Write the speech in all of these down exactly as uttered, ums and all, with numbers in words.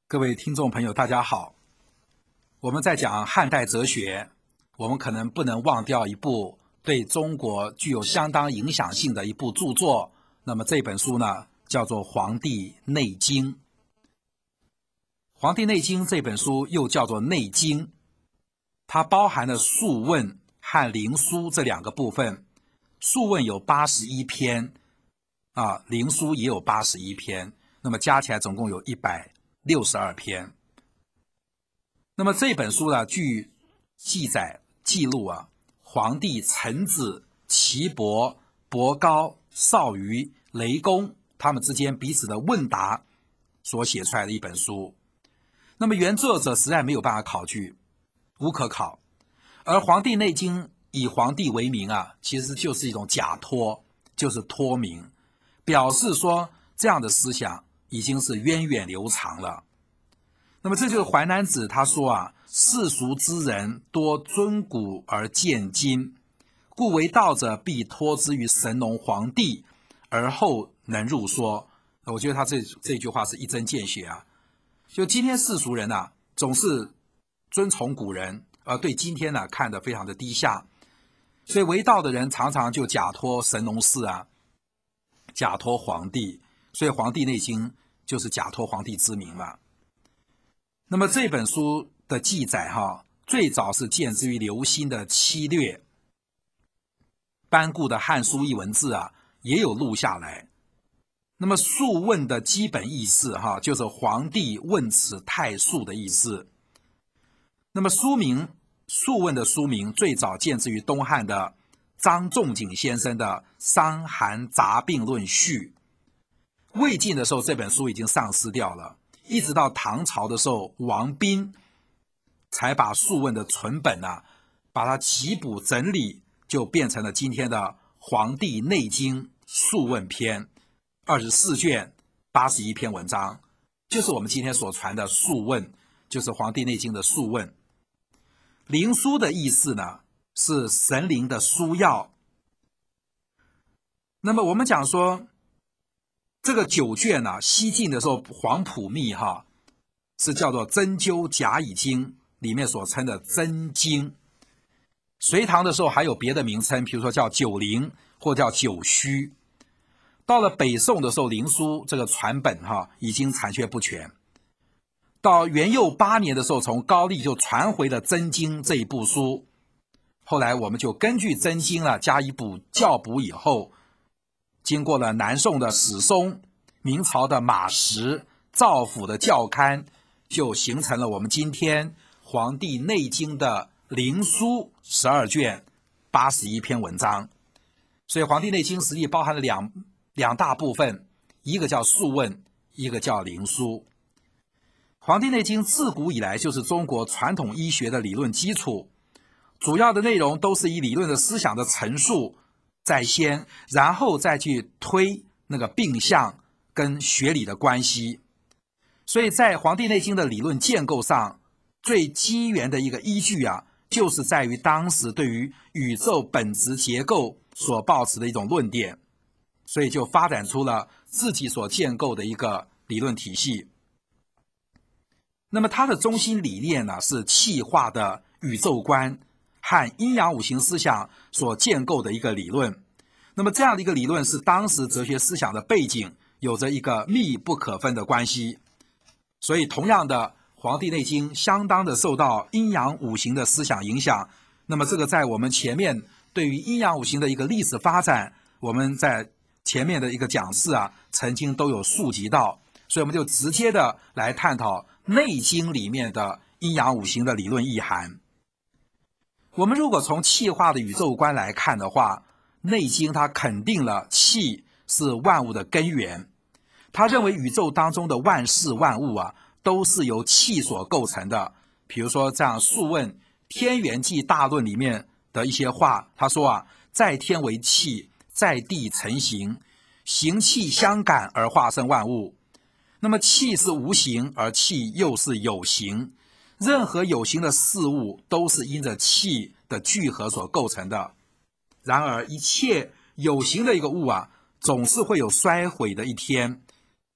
各位听众朋友，大家好。我们在讲汉代哲学，我们可能不能忘掉一部对中国具有相当影响性的一部著作。那么这本书呢，叫做《黄帝内经》。《黄帝内经》这本书又叫做《内经》，它包含了《素问》和《灵枢》这两个部分。《素问》有八十一篇，啊，《灵枢》也有八十一篇，那么加起来总共有一百六十二篇。那么这本书呢，据记载记录啊，黄帝、陈子、岐伯、伯高、少虞、雷公他们之间彼此的问答所写出来的一本书。那么原作者实在没有办法考据，无可考。而《黄帝内经》以黄帝为名啊，其实就是一种假托，就是托名，表示说这样的思想已经是源远流长了。那么这就是淮南子他说啊，世俗之人多尊古而见今，故为道者必托之于神农黄帝，而后能入说。我觉得他这这句话是一针见血啊。就今天世俗人啊，总是尊崇古人，而对今天呢看得非常的低下，所以为道的人常常就假托神农氏啊，假托黄帝，所以《黄帝内经》就是假托黄帝之名嘛。那么这本书的记载哈，最早是见之于刘歆的《七略》，班固的《汉书艺文志》啊也有录下来。那么《素问》的基本意思哈，就是黄帝问此太素的意思。那么书名《素问》的书名最早见之于东汉的张仲景先生的《伤寒杂病论序》。魏晋的时候，这本书已经丧失掉了。一直到唐朝的时候，王彬才把《素问》的存本啊，把它集补整理，就变成了今天的《黄帝内经·素问篇》，二十四卷，八十一篇文章，就是我们今天所传的《素问》，就是《黄帝内经》的《素问》。灵枢的意思呢，是神灵的枢要。那么我们讲说，这个九卷啊，西晋的时候黄埔秘哈是叫做针灸甲乙经里面所称的真经。隋唐的时候还有别的名称，比如说叫九灵或叫九虚。到了北宋的时候，灵枢这个传本哈已经残缺不全。到元佑八年的时候，从高丽就传回了真经这一部书。后来我们就根据真经啊加以补校补以后，经过了南宋的史松、明朝的马识、赵府的校勘，就形成了我们今天《黄帝内经》的灵枢十二卷，八十一篇文章。所以《黄帝内经》实际包含了两两大部分，一个叫《素问》，一个叫《灵枢》。《黄帝内经》自古以来就是中国传统医学的理论基础，主要的内容都是以理论的思想的陈述在先，然后再去推那个病象跟学理的关系。所以在《黄帝内经》的理论建构上，最基源的一个依据啊，就是在于当时对于宇宙本质结构所抱持的一种论点，所以就发展出了自己所建构的一个理论体系。那么它的中心理念呢，是气化的宇宙观和阴阳五行思想所建构的一个理论。那么这样的一个理论是当时哲学思想的背景，有着一个密不可分的关系。所以同样的，《黄帝内经》相当的受到阴阳五行的思想影响。那么这个在我们前面对于阴阳五行的一个历史发展，我们在前面的一个讲示啊，曾经都有触及到。所以我们就直接的来探讨《内经》里面的阴阳五行的理论意涵。我们如果从气化的宇宙观来看的话，《内经》它肯定了气是万物的根源，他认为宇宙当中的万事万物啊，都是由气所构成的。比如说这样《素问·天元纪大论》里面的一些话，他说啊，在天为气，在地成形，形气相感而化生万物。那么气是无形，而气又是有形，任何有形的事物都是因着气的聚合所构成的。然而一切有形的一个物啊，总是会有衰毁的一天。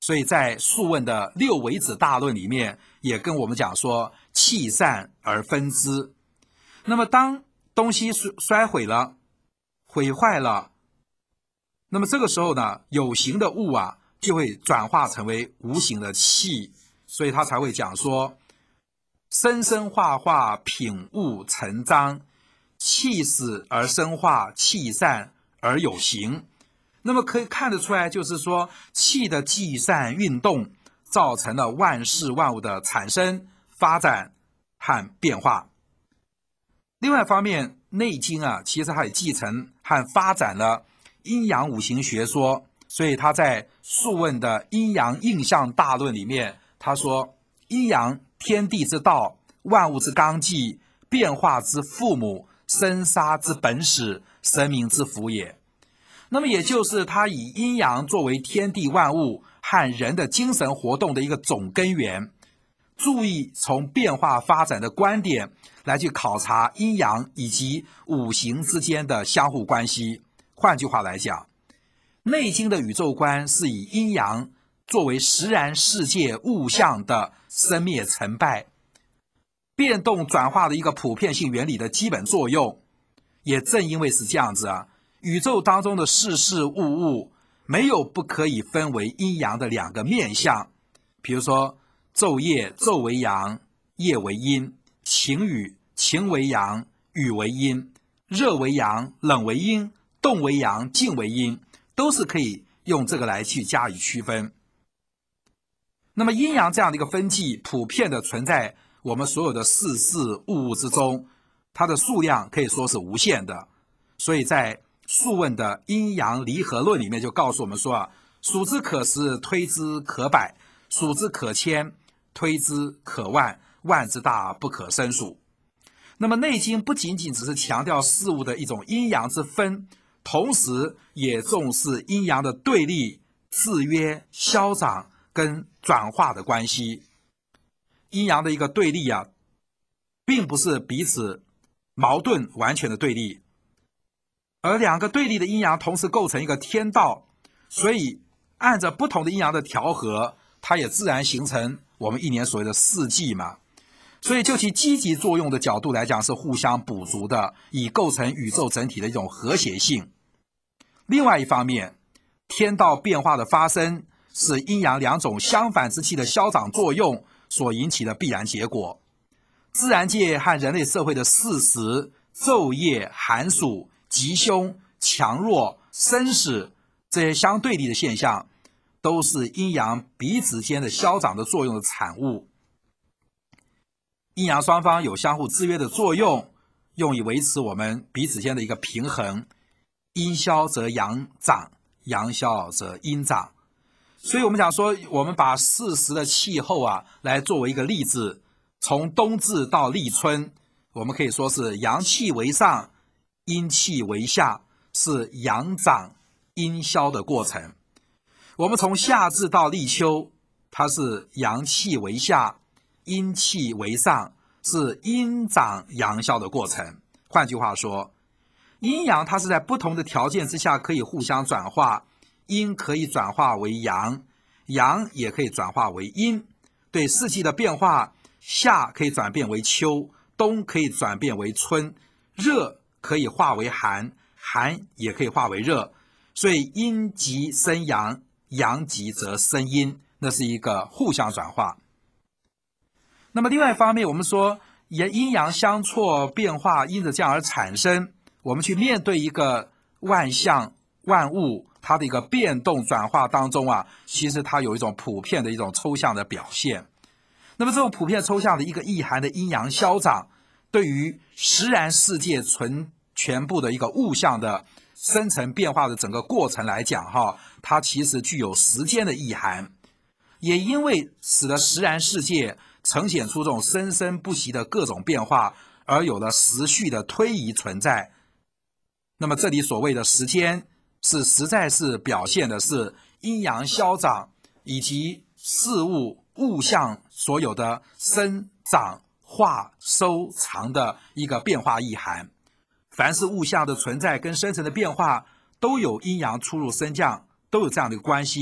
所以在《素问》的六维子大论里面，也跟我们讲说，气散而分之。那么当东西衰毁了、毁坏了，那么这个时候呢，有形的物啊，就会转化成为无形的气，所以他才会讲说，生生化化，品物成章，气死而生化，气散而有形。那么可以看得出来，就是说气的聚散运动造成了万事万物的产生、发展和变化。另外一方面，《内经》啊，其实还继承和发展了阴阳五行学说，所以他在《素问》的阴阳应象大论里面，他说：阴阳，天地之道，万物之纲纪，变化之父母，生杀之本始，神明之福也。那么也就是他以阴阳作为天地万物和人的精神活动的一个总根源，注意从变化发展的观点来去考察阴阳以及五行之间的相互关系。换句话来讲，《内经》的宇宙观是以阴阳作为实然世界物象的生灭成败、变动转化的一个普遍性原理的基本作用。也正因为是这样子啊，宇宙当中的事事物物没有不可以分为阴阳的两个面相，比如说昼夜，昼为阳，夜为阴；晴雨，晴为阳，雨为阴；热为阳，冷为阴；动为阳，静为阴，都是可以用这个来去加以区分。那么阴阳这样的一个分际普遍的存在我们所有的事事物物之中，它的数量可以说是无限的。所以在《素问》的阴阳离合论里面就告诉我们说啊，数之可十，推之可百；数之可千，推之可万，万之大，不可胜数。那么《内经》不仅仅只是强调事物的一种阴阳之分，同时也重视阴阳的对立、制约、消长跟转化的关系。阴阳的一个对立啊，并不是彼此矛盾完全的对立，而两个对立的阴阳同时构成一个天道，所以按着不同的阴阳的调和，它也自然形成我们一年所谓的四季嘛。所以就其积极作用的角度来讲，是互相补足的，以构成宇宙整体的一种和谐性。另外一方面，天道变化的发生是阴阳两种相反之气的消长作用所引起的必然结果。自然界和人类社会的事实、昼夜、寒暑、吉凶、强弱、生死这些相对立的现象，都是阴阳彼此间的消长的作用的产物。阴阳双方有相互制约的作用，用以维持我们彼此间的一个平衡。阴消则阳长，阳消则阴长。所以我们讲说，我们把四时的气候啊来作为一个例子，从冬至到立春，我们可以说是阳气为上，阴气为下，是阳长阴消的过程。我们从夏至到立秋，它是阳气为下，阴气为上，是阴长阳消的过程。换句话说，阴阳它是在不同的条件之下可以互相转化，阴可以转化为阳，阳也可以转化为阴。对四季的变化，夏可以转变为秋，冬可以转变为春，热可以化为寒，寒也可以化为热。所以阴极生阳，阳极则生阴，那是一个互相转化。那么另外一方面，我们说阴阳相错变化，因着这样而产生，我们去面对一个万象万物它的一个变动转化当中啊，其实它有一种普遍的一种抽象的表现。那么这种普遍抽象的一个意涵的阴阳消长，对于实然世界存全部的一个物象的生成变化的整个过程来讲哈，它其实具有时间的意涵，也因为使得实然世界呈现出这种生生不息的各种变化，而有了时序的推移存在。那么这里所谓的时间，是实在是表现的是阴阳消长以及事物物象所有的生长化收藏的一个变化意涵。凡是物象的存在跟生成的变化，都有阴阳出入升降，都有这样的一个关系。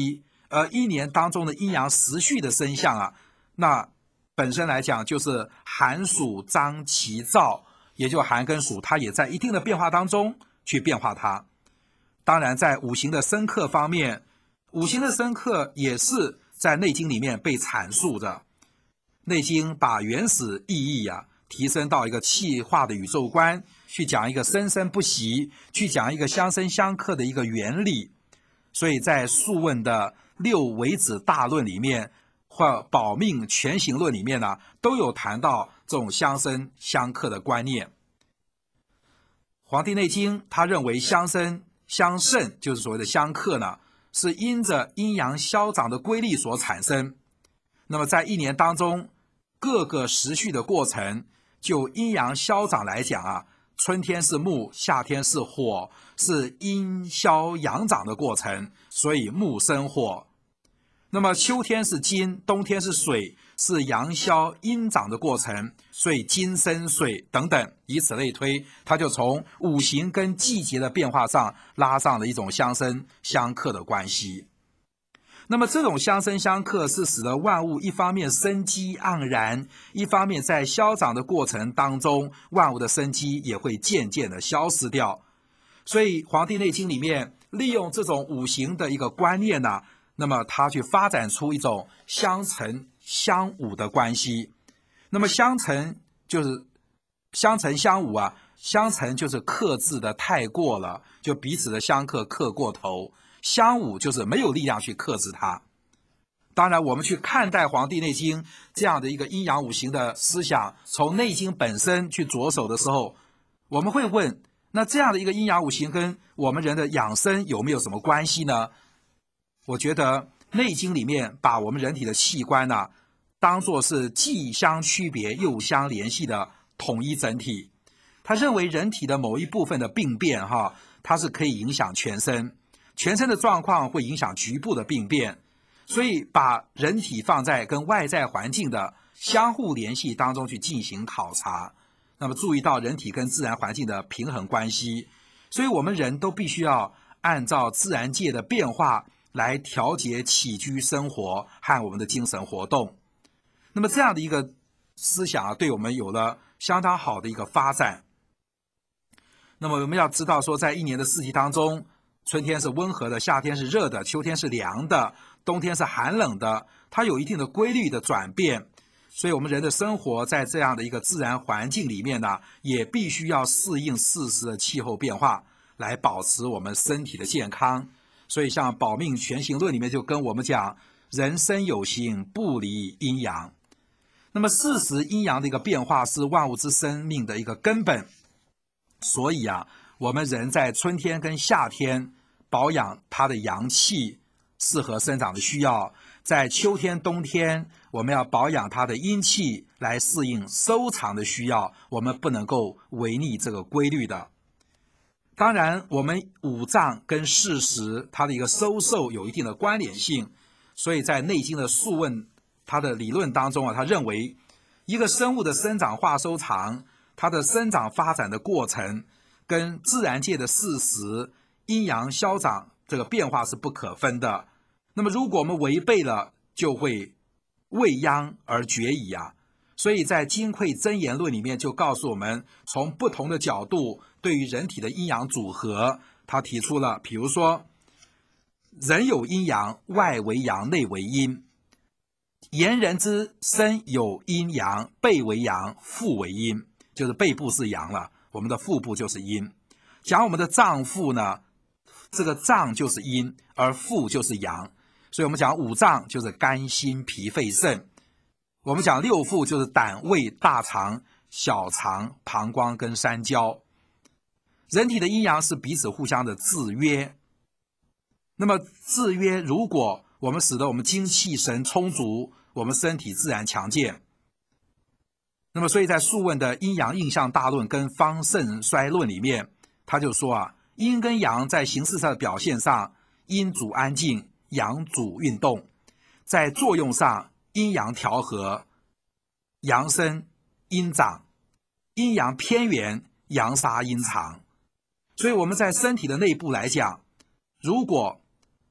而一年当中的阴阳时序的生象啊，那本身来讲就是寒暑张其兆，也就寒跟暑，它也在一定的变化当中去变化它。当然，在五行的生克方面，五行的生克也是在《内经》里面被阐述的。《内经》把原始意义啊提升到一个气化的宇宙观，去讲一个生生不息，去讲一个相生相克的一个原理。所以在《素问》的六维子大论里面，或《保命全行论》里面呢，都有谈到这种相生相克的观念。《黄帝内经》他认为相生相胜，就是所谓的相克呢，是因着阴阳消长的规律所产生。那么在一年当中，各个时序的过程，就阴阳消长来讲啊，春天是木，夏天是火，是阴消阳长的过程，所以木生火。那么秋天是金，冬天是水，是阳消阴长的过程，所以金生水等等，以此类推，它就从五行跟季节的变化上拉上了一种相生相克的关系。那么这种相生相克是使得万物一方面生机盎然，一方面在消长的过程当中，万物的生机也会渐渐的消失掉。所以《黄帝内经》里面利用这种五行的一个观念呢、啊，那么它去发展出一种相乘相侮的关系。那么相乘就是相乘相侮啊，相乘就是克制的太过了，就彼此的相克克过头。相侮就是没有力量去克制它。当然，我们去看待《黄帝内经》这样的一个阴阳五行的思想，从《内经》本身去着手的时候，我们会问：那这样的一个阴阳五行跟我们人的养生有没有什么关系呢？我觉得《内经》里面把我们人体的器官呢、啊，当作是既相区别又相联系的统一整体。他认为人体的某一部分的病变，哈，它是可以影响全身。全身的状况会影响局部的病变，所以把人体放在跟外在环境的相互联系当中去进行考察，那么注意到人体跟自然环境的平衡关系，所以我们人都必须要按照自然界的变化来调节起居生活和我们的精神活动。那么这样的一个思想啊，对我们有了相当好的一个发展。那么我们要知道说，在一年的四季当中，春天是温和的，夏天是热的，秋天是凉的，冬天是寒冷的，它有一定的规律的转变。所以我们人的生活在这样的一个自然环境里面呢，也必须要适应适时的气候变化，来保持我们身体的健康。所以像《保命全行论》里面就跟我们讲，人生有形，不离阴阳。那么事实阴阳的一个变化是万物之生命的一个根本。所以啊，我们人在春天跟夏天保养它的阳气，适合生长的需要；在秋天、冬天，我们要保养它的阴气，来适应收藏的需要。我们不能够违逆这个规律的。当然，我们五脏跟四时它的一个收受有一定的关联性，所以在《内经》的《素问》它的理论当中啊，他认为一个生物的生长化收藏，它的生长发展的过程跟自然界的事实阴阳消长这个变化是不可分的。那么如果我们违背了，就会未央而决矣啊。所以在《金匮真言论》里面就告诉我们，从不同的角度对于人体的阴阳组合，他提出了，比如说人有阴阳，外为阳，内为阴。言人之身有阴阳，背为阳，腹为阴，就是背部是阳了，我们的腹部就是阴。讲我们的脏腑呢，这个脏就是阴，而腹就是阳，所以我们讲五脏就是肝、心、脾、肺、肾。我们讲六腑就是胆、胃、大肠、小肠、膀胱跟三焦。人体的阴阳是彼此互相的制约。那么制约，如果我们使得我们精气神充足，我们身体自然强健。那么所以在《素问》的阴阳应象大论跟方盛衰论里面，他就说啊，阴跟阳在形式上的表现上，阴主安静，阳主运动；在作用上，阴阳调和，阳生阴长，阴阳偏圆，阳杀阴藏。所以我们在身体的内部来讲，如果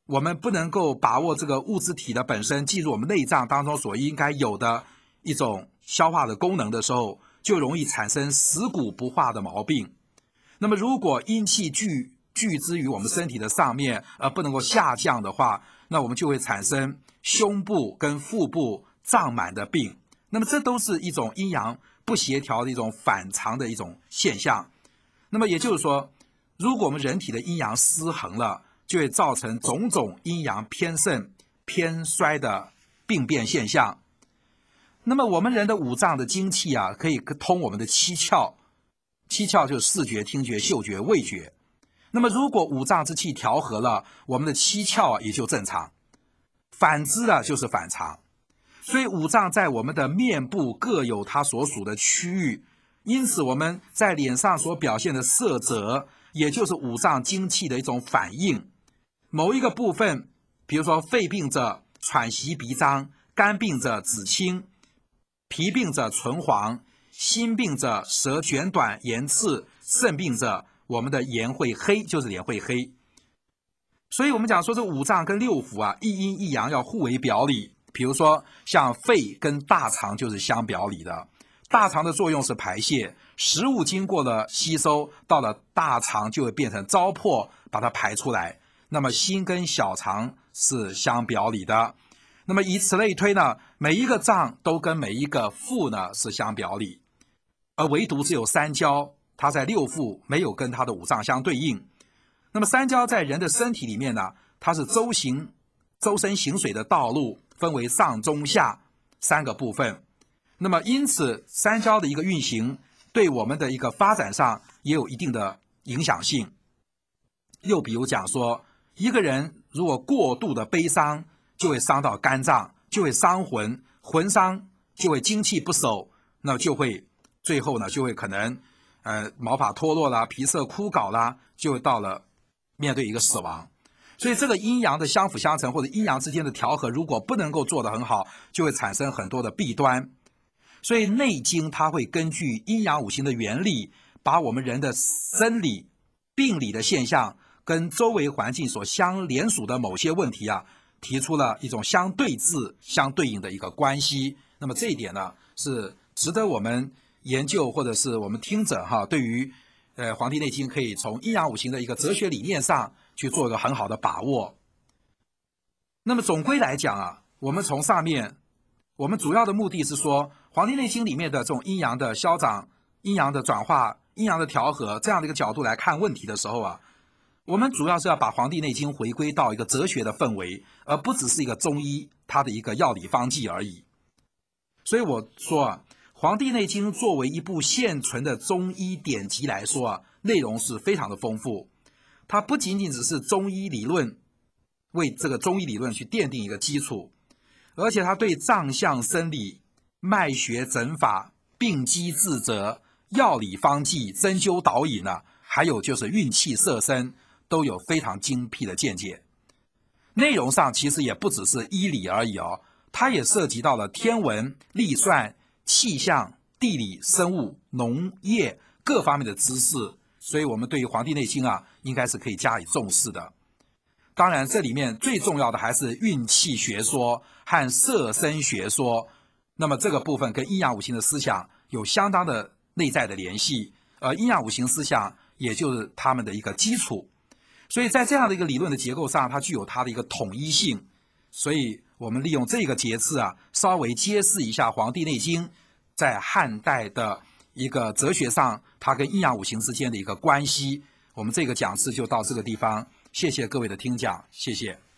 我们不能够把握这个物质体的本身进入我们内脏当中所应该有的一种消化的功能的时候，就容易产生食骨不化的毛病。那么如果阴气聚聚之于我们身体的上面，而不能够下降的话，那我们就会产生胸部跟腹部胀满的病。那么这都是一种阴阳不协调的一种反常的一种现象。那么也就是说，如果我们人体的阴阳失衡了，就会造成种种阴阳偏盛偏衰的病变现象。那么我们人的五脏的精气啊，可以通我们的七窍，七窍就是视觉、听觉、嗅觉、味觉。那么如果五脏之气调和了，我们的七窍啊也就正常，反之啊就是反常。所以五脏在我们的面部各有它所属的区域，因此我们在脸上所表现的色泽，也就是五脏精气的一种反应。某一个部分，比如说肺病者喘息鼻张，肝病者子清，脾病者唇黄，心病者舌卷短言刺，肾病者我们的颜会黑，就是脸会黑。所以我们讲说这五脏跟六腑啊，一阴一阳要互为表里。比如说像肺跟大肠就是相表里的，大肠的作用是排泄，食物经过了吸收，到了大肠就会变成糟粕，把它排出来。那么心跟小肠是相表里的，那么以此类推呢，每一个脏都跟每一个腑呢是相表里，而唯独只有三焦，它在六腑没有跟它的五脏相对应。那么三焦在人的身体里面呢，它是周行周身行水的道路，分为上中下三个部分。那么因此三焦的一个运行对我们的一个发展上也有一定的影响性。又比如讲说，一个人如果过度的悲伤，就会伤到肝脏，就会伤魂，魂伤就会精气不守，那就会最后呢就会可能呃毛发脱落啦，皮色枯槁啦，就会到了面对一个死亡。所以这个阴阳的相辅相成，或者阴阳之间的调和，如果不能够做得很好，就会产生很多的弊端。所以内经它会根据阴阳五行的原理，把我们人的生理病理的现象跟周围环境所相连属的某些问题啊，提出了一种相对峙、相对应的一个关系。那么这一点呢，是值得我们研究，或者是我们听者哈，对于呃《黄帝内经》可以从阴阳五行的一个哲学理念上去做一个很好的把握。那么总归来讲啊，我们从上面，我们主要的目的是说，《黄帝内经》里面的这种阴阳的消长、阴阳的转化、阴阳的调和这样的一个角度来看问题的时候啊，我们主要是要把《黄帝内经》回归到一个哲学的氛围，而不只是一个中医它的一个药理方剂而已。所以我说啊，《黄帝内经》作为一部现存的中医典籍来说啊，内容是非常的丰富。它不仅仅只是中医理论，为这个中医理论去奠定一个基础，而且它对脏象生理、脉学诊法、病机治则、药理方剂、针灸导引啊，还有就是运气摄身，都有非常精辟的见解。内容上其实也不只是医理而已哦，它也涉及到了天文、历算、气象、地理、生物、农业各方面的知识，所以我们对于《黄帝内经》啊，应该是可以加以重视的。当然，这里面最重要的还是运气学说和摄身学说，那么这个部分跟阴阳五行的思想有相当的内在的联系，而阴阳五行思想也就是他们的一个基础。所以在这样的一个理论的结构上，它具有它的一个统一性。所以我们利用这个节次啊，稍微揭示一下《黄帝内经》在汉代的一个哲学上，它跟阴阳五行之间的一个关系。我们这个讲次就到这个地方，谢谢各位的听讲，谢谢。